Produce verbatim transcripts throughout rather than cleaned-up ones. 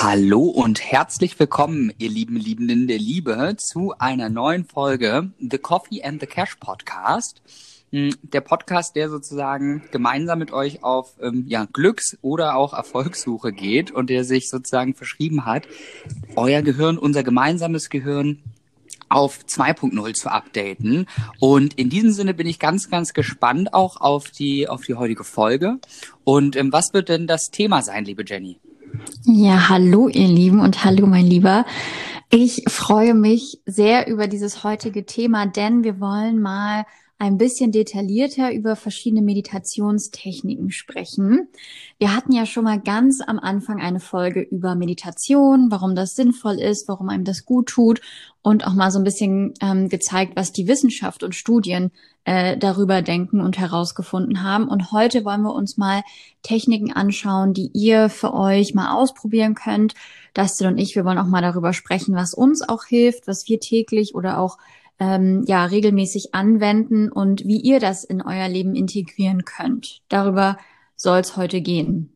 Hallo und herzlich willkommen, ihr lieben Liebenden der Liebe, zu einer neuen Folge The Coffee and the Cash Podcast. Der Podcast, der sozusagen gemeinsam mit euch auf ähm, ja, Glücks- oder auch Erfolgssuche geht und der sich sozusagen verschrieben hat, euer Gehirn, unser gemeinsames Gehirn auf zwei Punkt null zu updaten. Und in diesem Sinne bin ich ganz, ganz gespannt auch auf die, auf die heutige Folge. Und ähm, was wird denn das Thema sein, liebe Jenny? Ja, hallo ihr Lieben und hallo mein Lieber. Ich freue mich sehr über dieses heutige Thema, denn wir wollen mal ein bisschen detaillierter über verschiedene Meditationstechniken sprechen. Wir hatten ja schon mal ganz am Anfang eine Folge über Meditation, warum das sinnvoll ist, warum einem das gut tut und auch mal so ein bisschen ähm, gezeigt, was die Wissenschaft und Studien äh, darüber denken und herausgefunden haben. Und heute wollen wir uns mal Techniken anschauen, die ihr für euch mal ausprobieren könnt. Dustin und ich, wir wollen auch mal darüber sprechen, was uns auch hilft, was wir täglich oder auch ähm, ja regelmäßig anwenden und wie ihr das in euer Leben integrieren könnt. Darüber soll es heute gehen.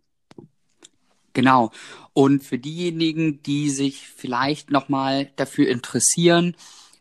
Genau. Und für diejenigen, die sich vielleicht nochmal dafür interessieren,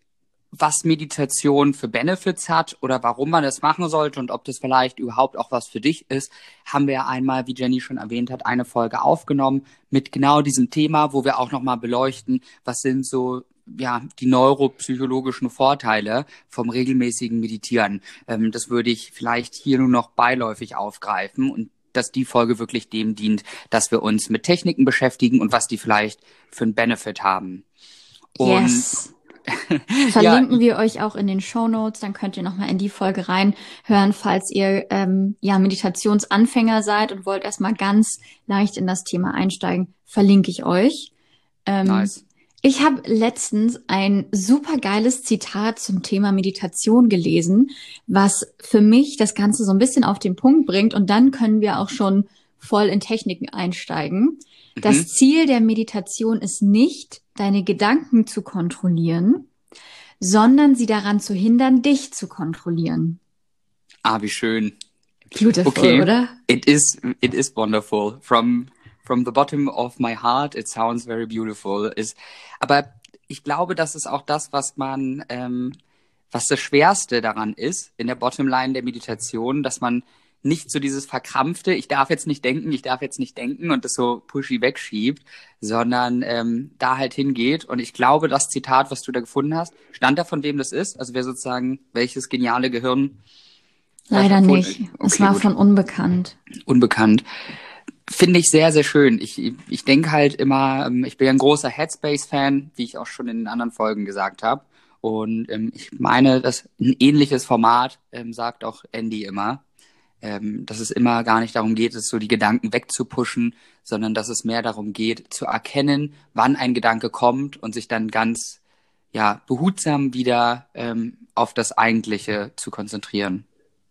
was Meditation für Benefits hat oder warum man das machen sollte und ob das vielleicht überhaupt auch was für dich ist, haben wir einmal, wie Jenny schon erwähnt hat, eine Folge aufgenommen mit genau diesem Thema, wo wir auch nochmal beleuchten, was sind so ja die neuropsychologischen Vorteile vom regelmäßigen Meditieren. Ähm, das würde ich vielleicht hier nur noch beiläufig aufgreifen und dass die Folge wirklich dem dient, dass wir uns mit Techniken beschäftigen und was die vielleicht für einen Benefit haben. Und yes. Verlinken ja. wir euch auch in den Shownotes, dann könnt ihr nochmal in die Folge reinhören, falls ihr ähm, ja Meditationsanfänger seid und wollt erstmal ganz leicht in das Thema einsteigen, verlinke ich euch. Ähm, nice. Ich habe letztens ein super geiles Zitat zum Thema Meditation gelesen, was für mich das Ganze so ein bisschen auf den Punkt bringt und dann können wir auch schon voll in Techniken einsteigen. Mhm. Das Ziel der Meditation ist nicht, deine Gedanken zu kontrollieren, sondern sie daran zu hindern, dich zu kontrollieren. Ah, wie schön. Beautiful, okay. Oder? It is, it is wonderful. From From the bottom of my heart, it sounds very beautiful. Ist, aber ich glaube, das ist auch das, was man, ähm, was das Schwerste daran ist, in der Bottomline der Meditation, dass man nicht so dieses verkrampfte, ich darf jetzt nicht denken, ich darf jetzt nicht denken und das so pushy wegschiebt, sondern ähm, da halt hingeht. Und ich glaube, das Zitat, was du da gefunden hast, stand da, von wem das ist? Also wer sozusagen, welches geniale Gehirn? Leider nicht. Okay, es war gut. Von unbekannt. Unbekannt. Finde ich sehr, sehr schön. Ich, ich denke halt immer, ich bin ja ein großer Headspace-Fan, wie ich auch schon in den anderen Folgen gesagt habe. Und ähm, ich meine, dass ein ähnliches Format, ähm, sagt auch Andy immer, ähm, dass es immer gar nicht darum geht, es so die Gedanken wegzupushen, sondern dass es mehr darum geht, zu erkennen, wann ein Gedanke kommt und sich dann ganz ja behutsam wieder ähm, auf das Eigentliche zu konzentrieren.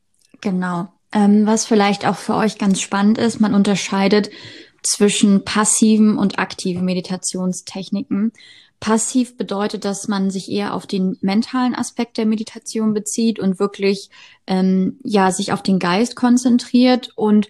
Genau. Ähm, was vielleicht auch für euch ganz spannend ist, man unterscheidet zwischen passiven und aktiven Meditationstechniken. Passiv bedeutet, dass man sich eher auf den mentalen Aspekt der Meditation bezieht und wirklich ähm, ja sich auf den Geist konzentriert und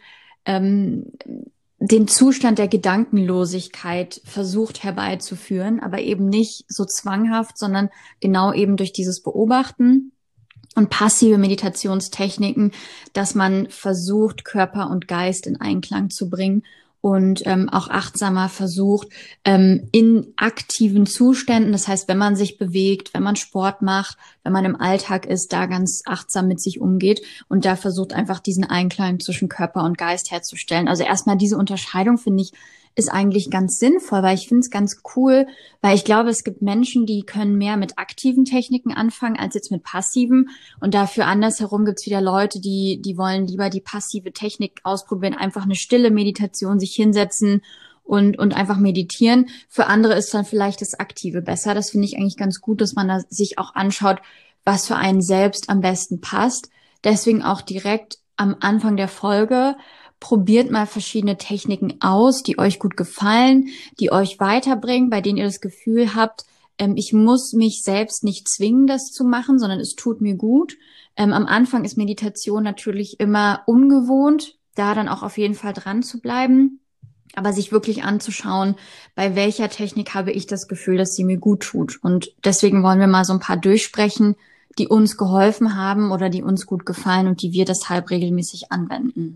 ähm, den Zustand der Gedankenlosigkeit versucht herbeizuführen, aber eben nicht so zwanghaft, sondern genau eben durch dieses Beobachten. Und passive Meditationstechniken, dass man versucht, Körper und Geist in Einklang zu bringen und ähm, auch achtsamer versucht, ähm, in aktiven Zuständen, das heißt, wenn man sich bewegt, wenn man Sport macht, wenn man im Alltag ist, da ganz achtsam mit sich umgeht und da versucht einfach diesen Einklang zwischen Körper und Geist herzustellen. Also erstmal diese Unterscheidung, finde ich, ist eigentlich ganz sinnvoll, weil ich finde es ganz cool, weil ich glaube, es gibt Menschen, die können mehr mit aktiven Techniken anfangen als jetzt mit passiven und dafür andersherum gibt es wieder Leute, die die wollen lieber die passive Technik ausprobieren, einfach eine stille Meditation, sich hinsetzen und und einfach meditieren. Für andere ist dann vielleicht das Aktive besser. Das finde ich eigentlich ganz gut, dass man da sich auch anschaut, was für einen selbst am besten passt. Deswegen auch direkt am Anfang der Folge probiert mal verschiedene Techniken aus, die euch gut gefallen, die euch weiterbringen, bei denen ihr das Gefühl habt, ähm, ich muss mich selbst nicht zwingen, das zu machen, sondern es tut mir gut. Ähm, am Anfang ist Meditation natürlich immer ungewohnt, da dann auch auf jeden Fall dran zu bleiben. aber sich wirklich anzuschauen, bei welcher Technik habe ich das Gefühl, dass sie mir gut tut. Und deswegen wollen wir mal so ein paar durchsprechen, die uns geholfen haben oder die uns gut gefallen und die wir deshalb regelmäßig anwenden.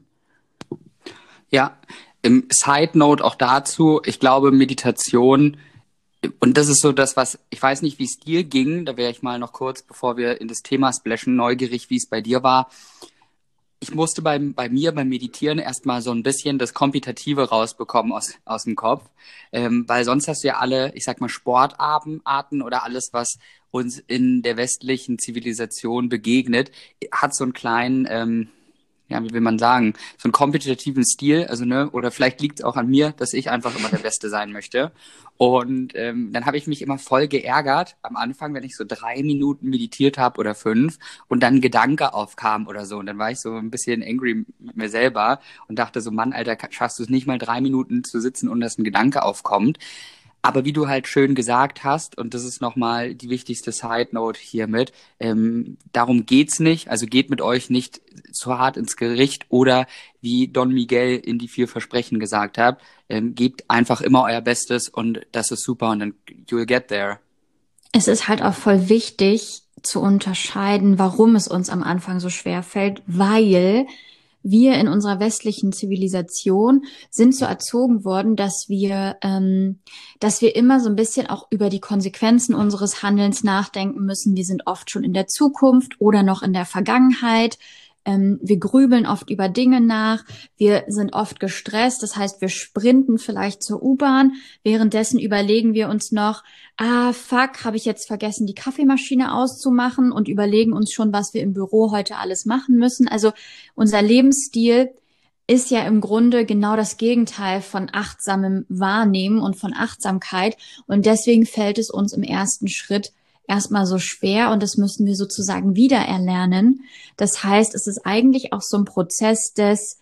Ja, im Side Note auch dazu, ich glaube, Meditation, und das ist so das, was, ich weiß nicht, wie es dir ging, da wäre ich mal noch kurz, bevor wir in das Thema splashen, neugierig, wie es bei dir war. Ich musste beim, bei mir beim Meditieren erstmal so ein bisschen das Kompetitive rausbekommen aus, aus dem Kopf, ähm, weil sonst hast du ja alle, ich sag mal, Sportarten Arten oder alles, was uns in der westlichen Zivilisation begegnet, hat so einen kleinen, ähm, ja, wie will man sagen, so einen kompetitiven Stil, also ne, oder vielleicht liegt es auch an mir, dass ich einfach immer der Beste sein möchte. Und ähm, dann habe ich mich immer voll geärgert am Anfang, wenn ich so drei Minuten meditiert habe oder fünf und dann ein Gedanke aufkam oder so. Und dann war ich so ein bisschen angry mit mir selber und dachte so, Mann, Alter, schaffst du es nicht mal drei Minuten zu sitzen, und dass ein Gedanke aufkommt. Aber wie du halt schön gesagt hast, und das ist nochmal die wichtigste Side Note hiermit, ähm, darum geht's nicht, also geht mit euch nicht zu hart ins Gericht oder wie Don Miguel in die vier Versprechen gesagt hat, ähm, gebt einfach immer euer Bestes und das ist super und dann you'll get there. Es ist halt auch voll wichtig zu unterscheiden, warum es uns am Anfang so schwer fällt, weil wir in unserer westlichen Zivilisation sind so erzogen worden, dass wir, ähm, dass wir immer so ein bisschen auch über die Konsequenzen unseres Handelns nachdenken müssen. Wir sind oft schon in der Zukunft oder noch in der Vergangenheit. Ähm, wir grübeln oft über Dinge nach. Wir sind oft gestresst. Das heißt, wir sprinten vielleicht zur U-Bahn. Währenddessen überlegen wir uns noch, ah, fuck, habe ich jetzt vergessen, die Kaffeemaschine auszumachen, und überlegen uns schon, was wir im Büro heute alles machen müssen. Also unser Lebensstil ist ja im Grunde genau das Gegenteil von achtsamem Wahrnehmen und von Achtsamkeit. Und deswegen fällt es uns im ersten Schritt erstmal so schwer, und das müssen wir sozusagen wieder erlernen. Das heißt, es ist eigentlich auch so ein Prozess des,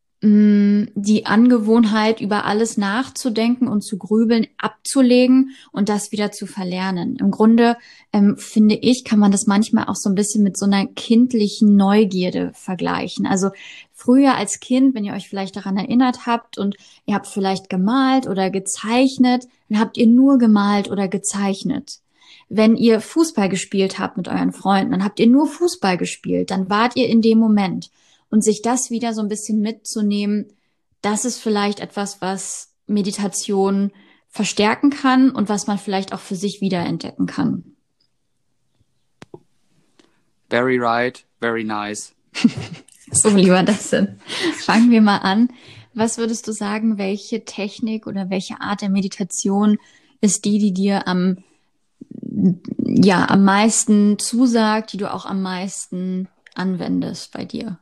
mh, die Angewohnheit, über alles nachzudenken und zu grübeln, abzulegen und das wieder zu verlernen. Im Grunde, ähm, finde ich, kann man das manchmal auch so ein bisschen mit so einer kindlichen Neugierde vergleichen. Also früher als Kind, wenn ihr euch vielleicht daran erinnert habt und ihr habt vielleicht gemalt oder gezeichnet, dann habt ihr nur gemalt oder gezeichnet. Wenn ihr Fußball gespielt habt mit euren Freunden, dann habt ihr nur Fußball gespielt, dann wart ihr in dem Moment. Und sich das wieder so ein bisschen mitzunehmen, das ist vielleicht etwas, was Meditation verstärken kann und was man vielleicht auch für sich wiederentdecken kann. Very right, very nice. So, lieber Dustin, fangen wir mal an. Was würdest du sagen, welche Technik oder welche Art der Meditation ist die, die dir am ja, am meisten zusagt, die du auch am meisten anwendest bei dir?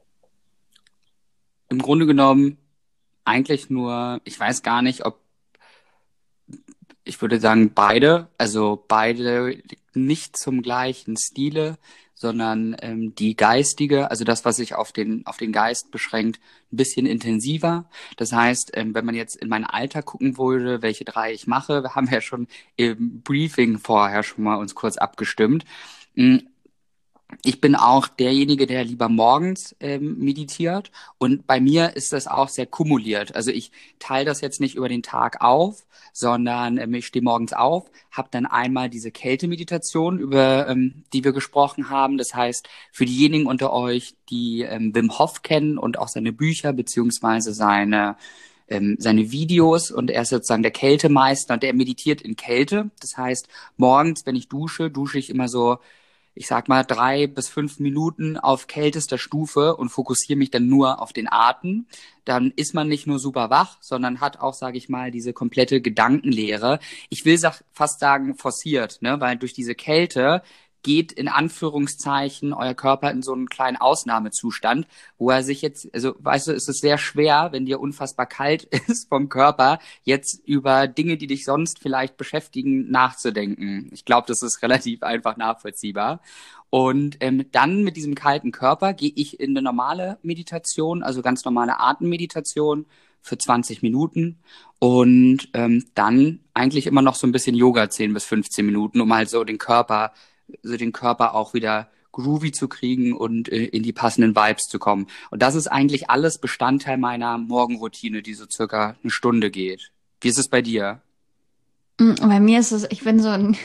Im Grunde genommen eigentlich nur, ich weiß gar nicht, ob, ich würde sagen beide, also beide nicht zum gleichen Stile, sondern ähm, die geistige, also das, was sich auf den auf den Geist beschränkt, ein bisschen intensiver. Das heißt, ähm, wenn man jetzt in mein Alter gucken würde, welche drei ich mache, wir haben ja schon im Briefing vorher schon mal uns kurz abgestimmt. Ich bin auch derjenige, der lieber morgens ähm, meditiert, und bei mir ist das auch sehr kumuliert. Also ich teile das jetzt nicht über den Tag auf, sondern ähm, ich stehe morgens auf, habe dann einmal diese Kältemeditation, über ähm, die wir gesprochen haben. Das heißt, für diejenigen unter euch, die ähm, Wim Hof kennen und auch seine Bücher beziehungsweise seine ähm, seine Videos, und er ist sozusagen der Kältemeister und der meditiert in Kälte. Das heißt, morgens, wenn ich dusche, dusche ich immer so, ich sag mal, drei bis fünf Minuten auf kältester Stufe und fokussiere mich dann nur auf den Atem. Dann ist man nicht nur super wach, sondern hat auch, sage ich mal, diese komplette Gedankenleere. Ich will sag, fast sagen forciert, ne, weil durch diese Kälte geht in Anführungszeichen euer Körper in so einen kleinen Ausnahmezustand, wo er sich jetzt, also weißt du, es ist sehr schwer, wenn dir unfassbar kalt ist vom Körper, jetzt über Dinge, die dich sonst vielleicht beschäftigen, nachzudenken. Ich glaube, das ist relativ einfach nachvollziehbar. Und ähm, dann mit diesem kalten Körper gehe ich in eine normale Meditation, also ganz normale Atemmeditation für zwanzig Minuten, und ähm, dann eigentlich immer noch so ein bisschen Yoga, zehn bis fünfzehn Minuten, um halt so den Körper so den Körper auch wieder groovy zu kriegen und äh, in die passenden Vibes zu kommen. Und das ist eigentlich alles Bestandteil meiner Morgenroutine, die so circa eine Stunde geht. Wie ist es bei dir? Mm, Bei mir ist es, ich bin so ein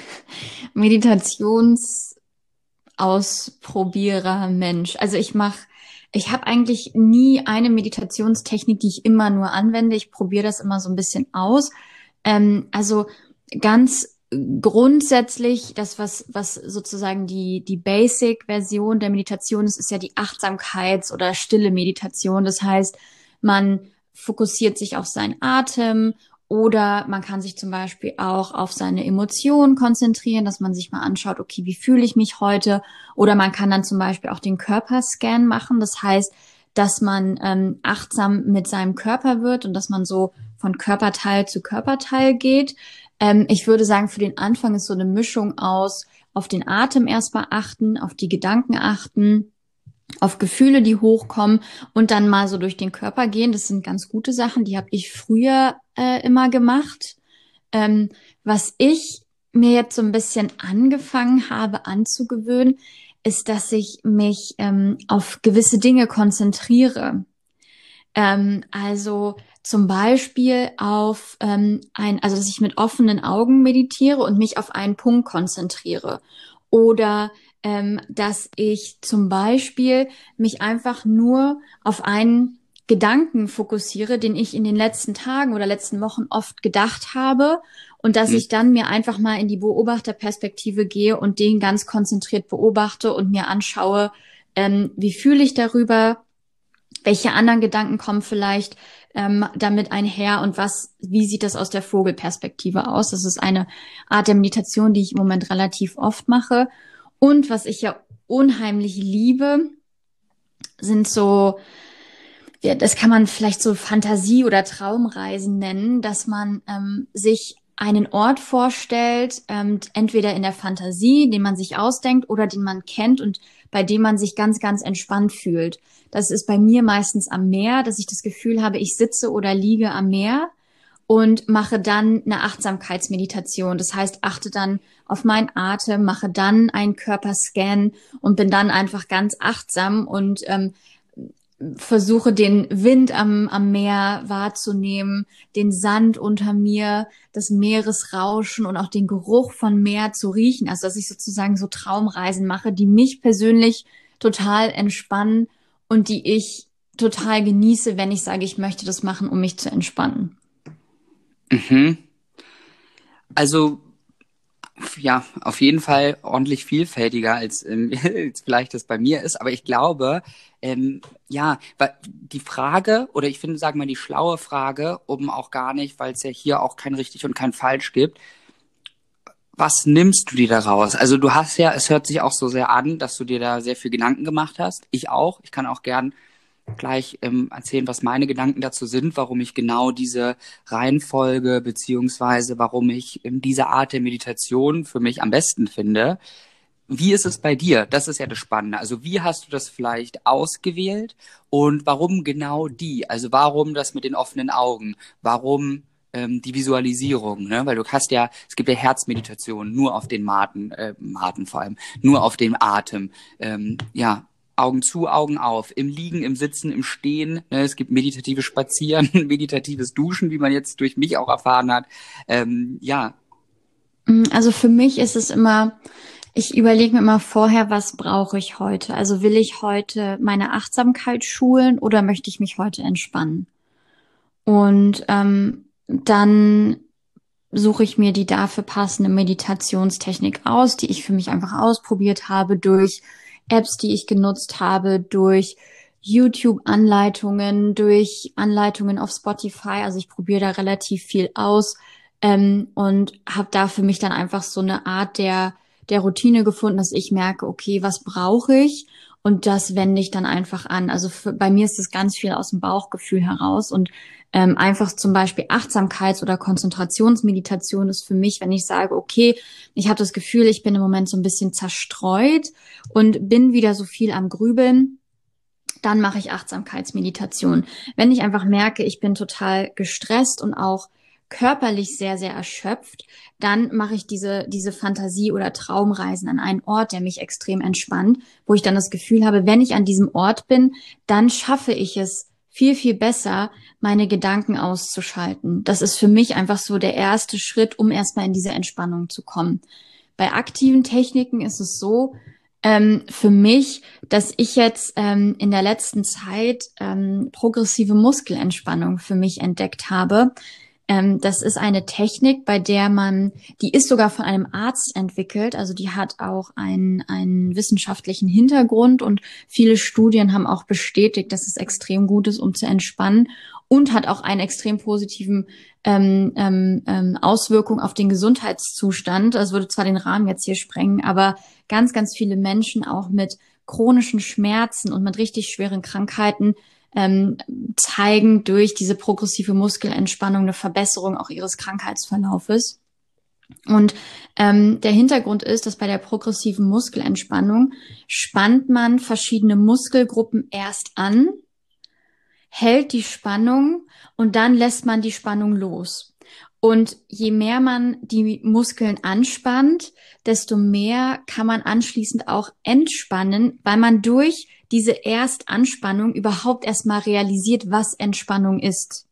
Meditationsausprobierer Mensch. Also ich mache, ich habe eigentlich nie eine Meditationstechnik, die ich immer nur anwende. Ich probiere das immer so ein bisschen aus. Ähm, also ganz grundsätzlich, das, was, was sozusagen die, die Basic-Version der Meditation ist, ist ja die Achtsamkeits- oder stille Meditation. Das heißt, man fokussiert sich auf seinen Atem oder man kann sich zum Beispiel auch auf seine Emotionen konzentrieren, dass man sich mal anschaut, okay, wie fühle ich mich heute? Oder man kann dann zum Beispiel auch den Körperscan machen. Das heißt, dass man ähm, achtsam mit seinem Körper wird und dass man so von Körperteil zu Körperteil geht. Ähm, ich würde sagen, für den Anfang ist so eine Mischung aus auf den Atem erstmal achten, auf die Gedanken achten, auf Gefühle, die hochkommen und dann mal so durch den Körper gehen. Das sind ganz gute Sachen, die habe ich früher äh, immer gemacht. Ähm, was ich mir jetzt so ein bisschen angefangen habe anzugewöhnen, ist, dass ich mich ähm, auf gewisse Dinge konzentriere. Ähm, also zum Beispiel auf ähm, ein, also dass ich mit offenen Augen meditiere und mich auf einen Punkt konzentriere. Oder ähm, dass ich zum Beispiel mich einfach nur auf einen Gedanken fokussiere, den ich in den letzten Tagen oder letzten Wochen oft gedacht habe und dass Hm? ich dann mir einfach mal in die Beobachterperspektive gehe und den ganz konzentriert beobachte und mir anschaue, ähm, wie fühle ich darüber, welche anderen Gedanken kommen vielleicht ähm, damit einher und was, wie sieht das aus der Vogelperspektive aus? Das ist eine Art der Meditation, die ich im Moment relativ oft mache. Und was ich ja unheimlich liebe, sind so, ja, das kann man vielleicht so Fantasie- oder Traumreisen nennen, dass man ähm, sich einen Ort vorstellt, ähm, entweder in der Fantasie, den man sich ausdenkt oder den man kennt und bei dem man sich ganz, ganz entspannt fühlt. Das ist bei mir meistens am Meer, dass ich das Gefühl habe, ich sitze oder liege am Meer und mache dann eine Achtsamkeitsmeditation. Das heißt, achte dann auf meinen Atem, mache dann einen Körperscan und bin dann einfach ganz achtsam und ähm, versuche den Wind am, am Meer wahrzunehmen, den Sand unter mir, das Meeresrauschen und auch den Geruch von Meer zu riechen. Also dass ich sozusagen so Traumreisen mache, die mich persönlich total entspannen und die ich total genieße, wenn ich sage, ich möchte das machen, um mich zu entspannen. Mhm. Also ja, auf jeden Fall ordentlich vielfältiger als, ähm, als vielleicht das bei mir ist. Aber ich glaube, ähm, ja, weil die Frage, oder ich finde, sagen wir mal, die schlaue Frage, um auch gar nicht, weil es ja hier auch kein richtig und kein falsch gibt, was nimmst du dir daraus? Also du hast ja, es hört sich auch so sehr an, dass du dir da sehr viel Gedanken gemacht hast. Ich auch. Ich kann auch gern gleich ähm, erzählen, was meine Gedanken dazu sind, warum ich genau diese Reihenfolge beziehungsweise warum ich ähm, diese Art der Meditation für mich am besten finde. Wie ist es bei dir? Das ist ja das Spannende. Also wie hast du das vielleicht ausgewählt und warum genau die? Also warum das mit den offenen Augen? Warum ähm, die Visualisierung? Ne? Weil du hast ja, es gibt ja Herzmeditationen nur auf den Maten, äh, Maten vor allem, nur auf den Atem. Ähm, ja, Augen zu, Augen auf, im Liegen, im Sitzen, im Stehen. Ne? Es gibt meditatives Spazieren, meditatives Duschen, wie man jetzt durch mich auch erfahren hat. Ähm, ja. Also für mich ist es immer, ich überlege mir immer vorher, was brauche ich heute? Also will ich heute meine Achtsamkeit schulen oder möchte ich mich heute entspannen? Und ähm, dann suche ich mir die dafür passende Meditationstechnik aus, die ich für mich einfach ausprobiert habe durch Apps, die ich genutzt habe, durch YouTube-Anleitungen, durch Anleitungen auf Spotify. Also ich probiere da relativ viel aus ähm, und habe da für mich dann einfach so eine Art der der Routine gefunden, dass ich merke, okay, was brauche ich? Und das wende ich dann einfach an. Also für, bei mir ist das ganz viel aus dem Bauchgefühl heraus und ähm, einfach zum Beispiel Achtsamkeits- oder Konzentrationsmeditation ist für mich, wenn ich sage, okay, ich habe das Gefühl, ich bin im Moment so ein bisschen zerstreut und bin wieder so viel am Grübeln, dann mache ich Achtsamkeitsmeditation. Wenn ich einfach merke, ich bin total gestresst und auch körperlich sehr, sehr erschöpft, dann mache ich diese, diese Fantasie- oder Traumreisen an einen Ort, der mich extrem entspannt, wo ich dann das Gefühl habe, wenn ich an diesem Ort bin, dann schaffe ich es viel, viel besser, meine Gedanken auszuschalten. Das ist für mich einfach so der erste Schritt, um erstmal in diese Entspannung zu kommen. Bei aktiven Techniken ist es so, ähm, für mich, dass ich jetzt ähm, in der letzten Zeit ähm, progressive Muskelentspannung für mich entdeckt habe. Ähm, das ist eine Technik, bei der man, die ist sogar von einem Arzt entwickelt, also die hat auch einen, einen wissenschaftlichen Hintergrund und viele Studien haben auch bestätigt, dass es extrem gut ist, um zu entspannen und hat auch einen extrem positiven ähm, ähm, ähm, Auswirkung auf den Gesundheitszustand. Das würde zwar den Rahmen jetzt hier sprengen, aber ganz, ganz viele Menschen auch mit chronischen Schmerzen und mit richtig schweren Krankheiten ähm, zeigen durch diese progressive Muskelentspannung eine Verbesserung auch ihres Krankheitsverlaufes. Und ähm, der Hintergrund ist, dass bei der progressiven Muskelentspannung spannt man verschiedene Muskelgruppen erst an, hält die Spannung und dann lässt man die Spannung los. Und je mehr man die Muskeln anspannt, desto mehr kann man anschließend auch entspannen, weil man durch diese Erstanspannung überhaupt erstmal realisiert, was Entspannung ist.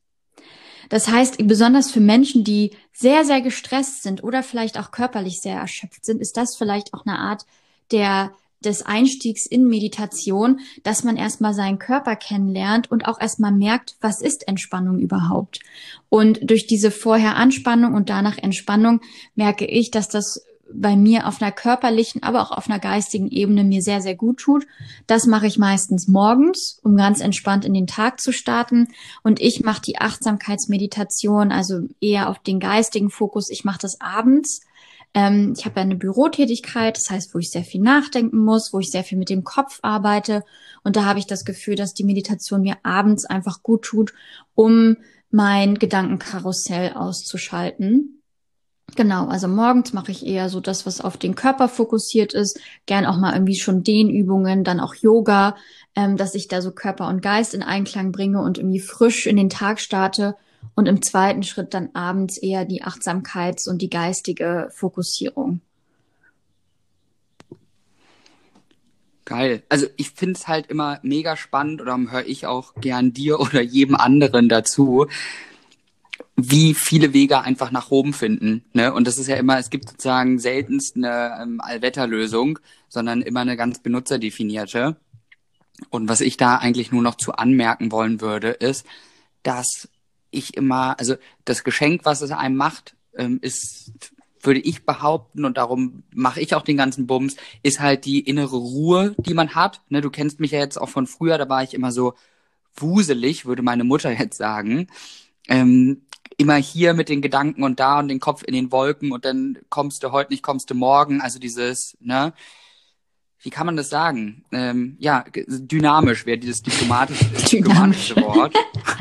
Das heißt, besonders für Menschen, die sehr, sehr gestresst sind oder vielleicht auch körperlich sehr erschöpft sind, ist das vielleicht auch eine Art der des Einstiegs in Meditation, dass man erstmal seinen Körper kennenlernt und auch erstmal merkt, was ist Entspannung überhaupt. Und durch diese vorher Anspannung und danach Entspannung merke ich, dass das bei mir auf einer körperlichen, aber auch auf einer geistigen Ebene mir sehr, sehr gut tut. Das mache ich meistens morgens, um ganz entspannt in den Tag zu starten. Und ich mache die Achtsamkeitsmeditation, also eher auf den geistigen Fokus. Ich mache das abends. Ähm, ich habe ja eine Bürotätigkeit, das heißt, wo ich sehr viel nachdenken muss, wo ich sehr viel mit dem Kopf arbeite. Und da habe ich das Gefühl, dass die Meditation mir abends einfach gut tut, um mein Gedankenkarussell auszuschalten. Genau, also morgens mache ich eher so das, was auf den Körper fokussiert ist. Gern auch mal irgendwie schon Dehnübungen, dann auch Yoga, ähm, dass ich da so Körper und Geist in Einklang bringe und irgendwie frisch in den Tag starte. Und im zweiten Schritt dann abends eher die Achtsamkeits- und die geistige Fokussierung. Geil. Also ich finde es halt immer mega spannend, oder höre ich auch gern dir oder jedem anderen dazu, wie viele Wege einfach nach Rom finden. Ne? Und das ist ja immer, es gibt sozusagen seltenst eine ähm, Allwetterlösung, sondern immer eine ganz benutzerdefinierte. Und was ich da eigentlich nur noch zu anmerken wollen würde, ist, dass ich immer, also das Geschenk, was es einem macht, ähm, ist, würde ich behaupten, und darum mache ich auch den ganzen Bums, ist halt die innere Ruhe, die man hat. Ne, du kennst mich ja jetzt auch von früher, da war ich immer so wuselig, würde meine Mutter jetzt sagen. Ähm, immer hier mit den Gedanken und da und den Kopf in den Wolken und dann kommst du heute nicht, kommst du morgen. Also dieses, ne, wie kann man das sagen? Ähm, ja, dynamisch wäre dieses diplomatische, diplomatische Wort.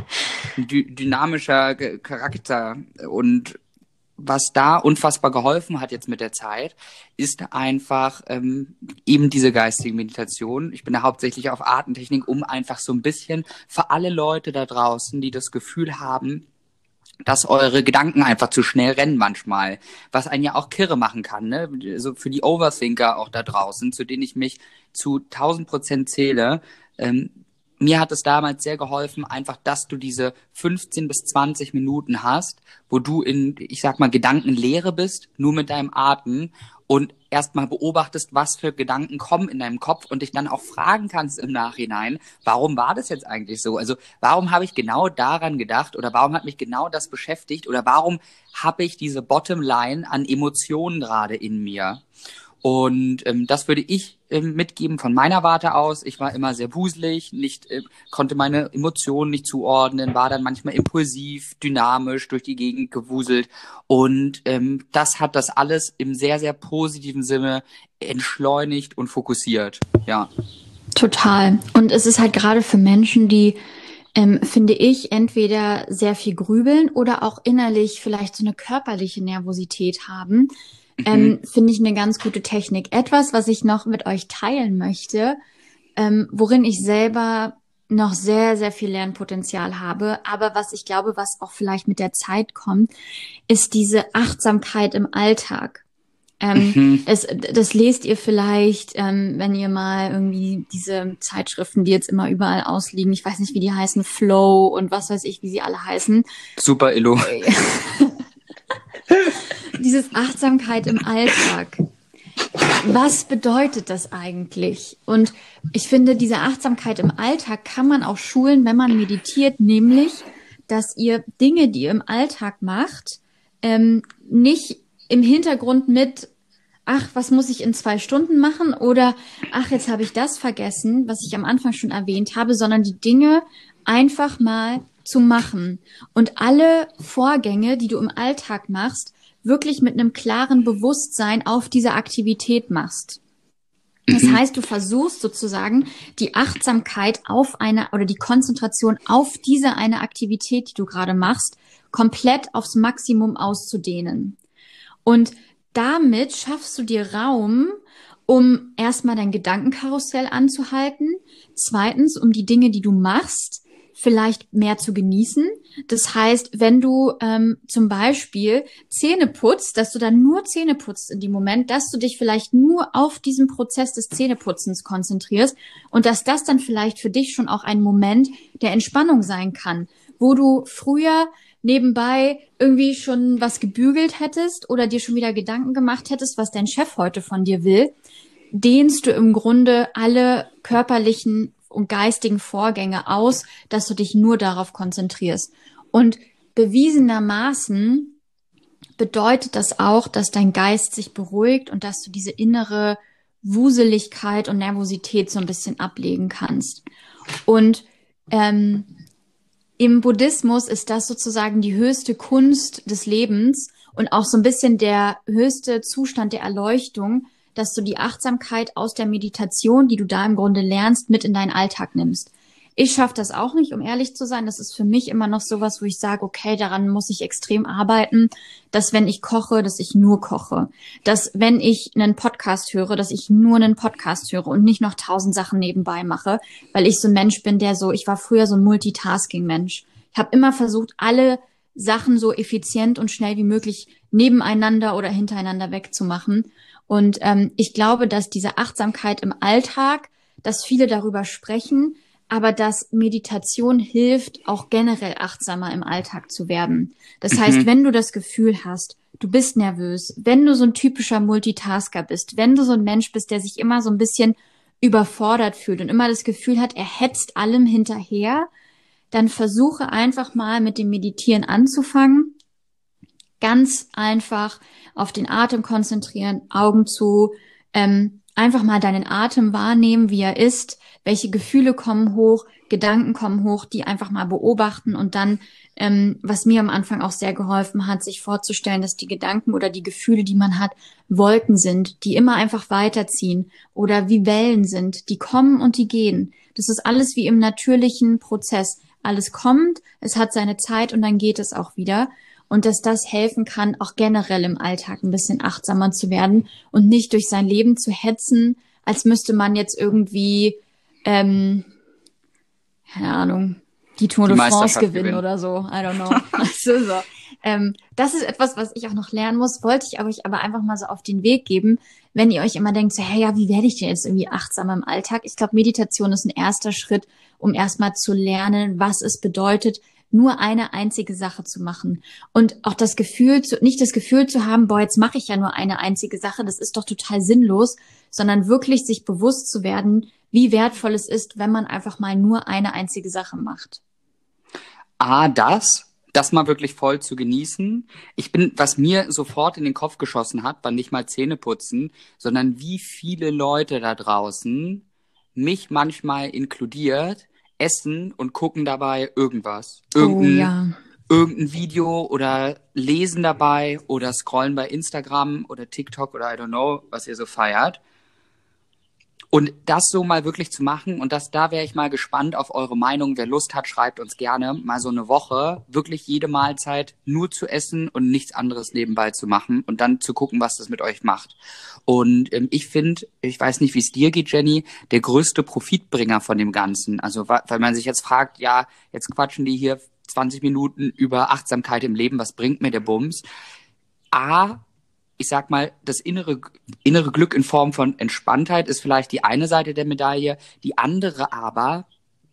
Dy- dynamischer Charakter. Und was da unfassbar geholfen hat jetzt mit der Zeit, ist einfach ähm, eben diese geistige Meditation. Ich bin da hauptsächlich auf Atemtechnik, um einfach so ein bisschen für alle Leute da draußen, die das Gefühl haben, dass eure Gedanken einfach zu schnell rennen manchmal, was einen ja auch kirre machen kann, ne? So für die Overthinker auch da draußen, zu denen ich mich zu tausend Prozent zähle. Ähm, mir hat es damals sehr geholfen, einfach, dass du diese fünfzehn bis zwanzig Minuten hast, wo du in, ich sag mal, Gedankenleere bist, nur mit deinem Atem und erstmal beobachtest, was für Gedanken kommen in deinem Kopf und dich dann auch fragen kannst im Nachhinein, warum war das jetzt eigentlich so? Also warum habe ich genau daran gedacht oder warum hat mich genau das beschäftigt oder warum habe ich diese Bottomline an Emotionen gerade in mir? Und ähm, das würde ich ähm, mitgeben von meiner Warte aus. Ich war immer sehr wuselig, nicht, äh, konnte meine Emotionen nicht zuordnen, war dann manchmal impulsiv, dynamisch durch die Gegend gewuselt. Und ähm, das hat das alles im sehr, sehr positiven Sinne entschleunigt und fokussiert. Ja. Total. Und es ist halt gerade für Menschen, die, ähm, finde ich, entweder sehr viel grübeln oder auch innerlich vielleicht so eine körperliche Nervosität haben, ähm, finde ich eine ganz gute Technik. Etwas, was ich noch mit euch teilen möchte, ähm, worin ich selber noch sehr, sehr viel Lernpotenzial habe. Aber was ich glaube, was auch vielleicht mit der Zeit kommt, ist diese Achtsamkeit im Alltag. Ähm, Mhm. das, das lest ihr vielleicht, ähm, wenn ihr mal irgendwie diese Zeitschriften, die jetzt immer überall ausliegen, ich weiß nicht, wie die heißen, Flow und was weiß ich, wie sie alle heißen. Super, Illo. Dieses Achtsamkeit im Alltag. Was bedeutet das eigentlich? Und ich finde, diese Achtsamkeit im Alltag kann man auch schulen, wenn man meditiert, nämlich, dass ihr Dinge, die ihr im Alltag macht, ähm, nicht im Hintergrund mit, ach, was muss ich in zwei Stunden machen? Oder, ach, jetzt habe ich das vergessen, was ich am Anfang schon erwähnt habe, sondern die Dinge einfach mal zu machen. Und alle Vorgänge, die du im Alltag machst, wirklich mit einem klaren Bewusstsein auf diese Aktivität machst. Das Mhm. heißt, du versuchst sozusagen die Achtsamkeit auf eine oder die Konzentration auf diese eine Aktivität, die du gerade machst, komplett aufs Maximum auszudehnen. Und damit schaffst du dir Raum, um erstmal dein Gedankenkarussell anzuhalten, zweitens, um die Dinge, die du machst, vielleicht mehr zu genießen. Das heißt, wenn du ähm, zum Beispiel Zähne putzt, dass du dann nur Zähne putzt in dem Moment, dass du dich vielleicht nur auf diesen Prozess des Zähneputzens konzentrierst und dass das dann vielleicht für dich schon auch ein Moment der Entspannung sein kann, wo du früher nebenbei irgendwie schon was gebügelt hättest oder dir schon wieder Gedanken gemacht hättest, was dein Chef heute von dir will, dehnst du im Grunde alle körperlichen und geistigen Vorgänge aus, dass du dich nur darauf konzentrierst. Und bewiesenermaßen bedeutet das auch, dass dein Geist sich beruhigt und dass du diese innere Wuseligkeit und Nervosität so ein bisschen ablegen kannst. Und ähm, im Buddhismus ist das sozusagen die höchste Kunst des Lebens und auch so ein bisschen der höchste Zustand der Erleuchtung, dass du die Achtsamkeit aus der Meditation, die du da im Grunde lernst, mit in deinen Alltag nimmst. Ich schaffe das auch nicht, um ehrlich zu sein. Das ist für mich immer noch sowas, wo ich sage, okay, daran muss ich extrem arbeiten, dass wenn ich koche, dass ich nur koche. Dass wenn ich einen Podcast höre, dass ich nur einen Podcast höre und nicht noch tausend Sachen nebenbei mache, weil ich so ein Mensch bin, der so, ich war früher so ein Multitasking-Mensch. Ich habe immer versucht, alle Sachen so effizient und schnell wie möglich nebeneinander oder hintereinander wegzumachen. Und ähm, ich glaube, dass diese Achtsamkeit im Alltag, dass viele darüber sprechen, aber dass Meditation hilft, auch generell achtsamer im Alltag zu werden. Das Mhm. heißt, wenn du das Gefühl hast, du bist nervös, wenn du so ein typischer Multitasker bist, wenn du so ein Mensch bist, der sich immer so ein bisschen überfordert fühlt und immer das Gefühl hat, er hetzt allem hinterher, dann versuche einfach mal mit dem Meditieren anzufangen. Ganz einfach auf den Atem konzentrieren, Augen zu, ähm, einfach mal deinen Atem wahrnehmen, wie er ist, welche Gefühle kommen hoch, Gedanken kommen hoch, die einfach mal beobachten und dann, ähm, was mir am Anfang auch sehr geholfen hat, sich vorzustellen, dass die Gedanken oder die Gefühle, die man hat, Wolken sind, die immer einfach weiterziehen oder wie Wellen sind, die kommen und die gehen. Das ist alles wie im natürlichen Prozess. Alles kommt, es hat seine Zeit und dann geht es auch wieder. Und dass das helfen kann, auch generell im Alltag ein bisschen achtsamer zu werden und nicht durch sein Leben zu hetzen, als müsste man jetzt irgendwie, ähm, keine Ahnung, die Tour Die de France Meisterschaft gewinnen gewinnen. oder so. I don't know. Also, so. Ähm, das ist etwas, was ich auch noch lernen muss, wollte ich euch aber einfach mal so auf den Weg geben, wenn ihr euch immer denkt, so, hey, ja, wie werde ich denn jetzt irgendwie achtsamer im Alltag? Ich glaube, Meditation ist ein erster Schritt, um erstmal zu lernen, was es bedeutet, nur eine einzige Sache zu machen. Und auch das Gefühl, zu, nicht das Gefühl zu haben, boah, jetzt mache ich ja nur eine einzige Sache, das ist doch total sinnlos, sondern wirklich sich bewusst zu werden, wie wertvoll es ist, wenn man einfach mal nur eine einzige Sache macht. A, das, das mal wirklich voll zu genießen. Ich bin, was mir sofort in den Kopf geschossen hat, war nicht mal Zähne putzen, sondern wie viele Leute da draußen, mich manchmal inkludiert, essen und gucken dabei irgendwas. Irgendein, Oh ja. irgendein Video oder lesen dabei oder scrollen bei Instagram oder TikTok oder I don't know, was ihr so feiert. Und das so mal wirklich zu machen, und das, da wäre ich mal gespannt auf eure Meinung. Wer Lust hat, schreibt uns gerne mal so eine Woche, wirklich jede Mahlzeit nur zu essen und nichts anderes nebenbei zu machen und dann zu gucken, was das mit euch macht. Und ähm, ich finde, ich weiß nicht, wie es dir geht, Jenny, der größte Profitbringer von dem Ganzen. Also, weil man sich jetzt fragt, ja, jetzt quatschen die hier zwanzig Minuten über Achtsamkeit im Leben, was bringt mir der Bums? A, ich sag mal, das innere, innere Glück in Form von Entspanntheit ist vielleicht die eine Seite der Medaille. Die andere aber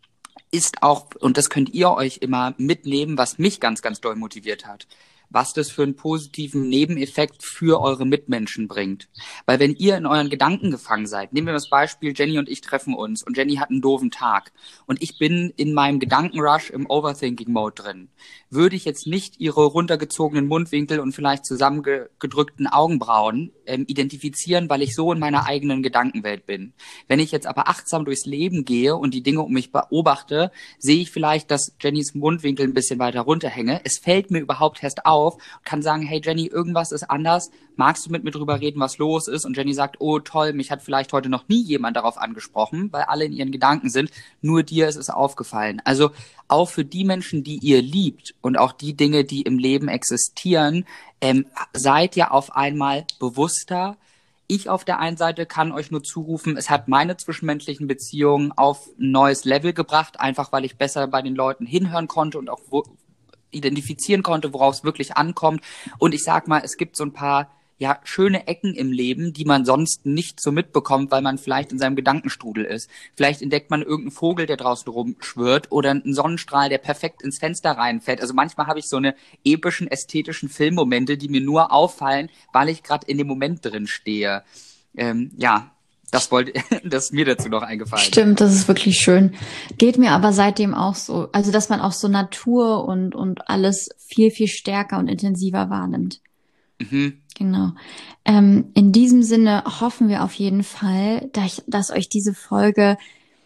ist auch, und das könnt ihr euch immer mitnehmen, was mich ganz, ganz doll motiviert hat, was das für einen positiven Nebeneffekt für eure Mitmenschen bringt. Weil wenn ihr in euren Gedanken gefangen seid, nehmen wir das Beispiel, Jenny und ich treffen uns und Jenny hat einen doofen Tag und ich bin in meinem Gedankenrush im Overthinking-Mode drin, würde ich jetzt nicht ihre runtergezogenen Mundwinkel und vielleicht zusammengedrückten Augenbrauen ähm, identifizieren, weil ich so in meiner eigenen Gedankenwelt bin. Wenn ich jetzt aber achtsam durchs Leben gehe und die Dinge um mich beobachte, sehe ich vielleicht, dass Jennys Mundwinkel ein bisschen weiter runterhänge. Es fällt mir überhaupt erst auf, kann sagen, hey Jenny, irgendwas ist anders, magst du mit mir drüber reden, was los ist? Und Jenny sagt, oh toll, mich hat vielleicht heute noch nie jemand darauf angesprochen, weil alle in ihren Gedanken sind, nur dir ist es aufgefallen. Also auch für die Menschen, die ihr liebt und auch die Dinge, die im Leben existieren, ähm, seid ihr auf einmal bewusster. Ich auf der einen Seite kann euch nur zurufen, es hat meine zwischenmenschlichen Beziehungen auf ein neues Level gebracht, einfach weil ich besser bei den Leuten hinhören konnte und auch wo identifizieren konnte, worauf es wirklich ankommt. Und ich sag mal, es gibt so ein paar ja schöne Ecken im Leben, die man sonst nicht so mitbekommt, weil man vielleicht in seinem Gedankenstrudel ist. Vielleicht entdeckt man irgendeinen Vogel, der draußen rumschwirrt oder einen Sonnenstrahl, der perfekt ins Fenster reinfällt. Also manchmal habe ich so eine epischen, ästhetischen Filmmomente, die mir nur auffallen, weil ich gerade in dem Moment drin stehe. Ähm, ja, das wollte, das ist mir dazu noch eingefallen. Stimmt, das ist wirklich schön. Geht mir aber seitdem auch so. Also, dass man auch so Natur und, und alles viel, viel stärker und intensiver wahrnimmt. Mhm. Genau. Ähm, in diesem Sinne hoffen wir auf jeden Fall, dass, dass euch diese Folge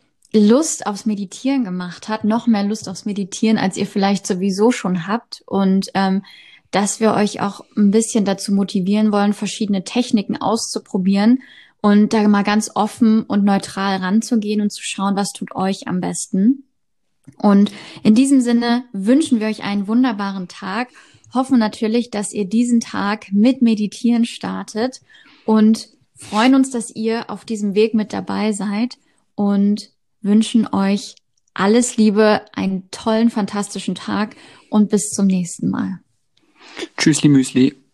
Lust aufs Meditieren gemacht hat, noch mehr Lust aufs Meditieren, als ihr vielleicht sowieso schon habt, und ähm, dass wir euch auch ein bisschen dazu motivieren wollen, verschiedene Techniken auszuprobieren und da mal ganz offen und neutral ranzugehen und zu schauen, was tut euch am besten. Und in diesem Sinne wünschen wir euch einen wunderbaren Tag, hoffen natürlich, dass ihr diesen Tag mit Meditieren startet und freuen uns, dass ihr auf diesem Weg mit dabei seid und wünschen euch alles Liebe, einen tollen, fantastischen Tag und bis zum nächsten Mal. Tschüssli Müsli.